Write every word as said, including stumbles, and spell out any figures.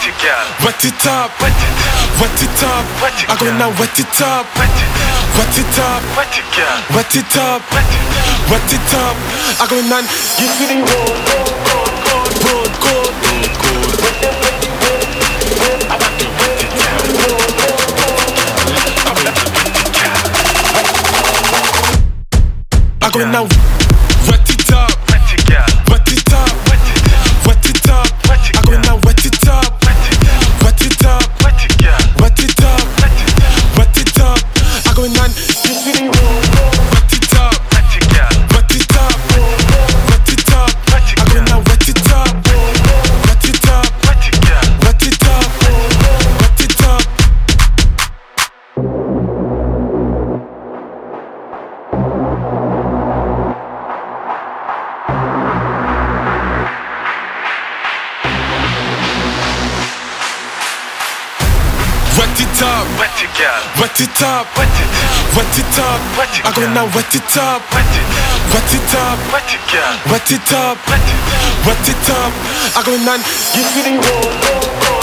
it, girl. Wet it up, Wet it, wet it up. Wet it, I go girl. now wet it up, wet it, wet it up, wet it, girl. wet it up, Wet it, wet it up. I go now give me the road, road, road, road, road, I want to wet it, girl. I want to wet it, girl. I go now wet it up, Wet it, girl. wet it up, Wet it, wet it up. wet it, I go girl. now wet it up, Wet it, wet it up, wet it, girl. wet it up, Wet it, wet it up. I go now give me the road, wet it up, wet it, girl. wet it up, wet it up. Wet it, I go girl. now wet it up, wet it up, Wet it, girl. wet it up, wet it up. Wet it up, Wet it, girl. wet it up, Wet it, wet it up. Wet it, I go girl. now wet it up, wet it, wet it up, wet it, girl. wet it up, Wet it, wet it up. I go now give me the road,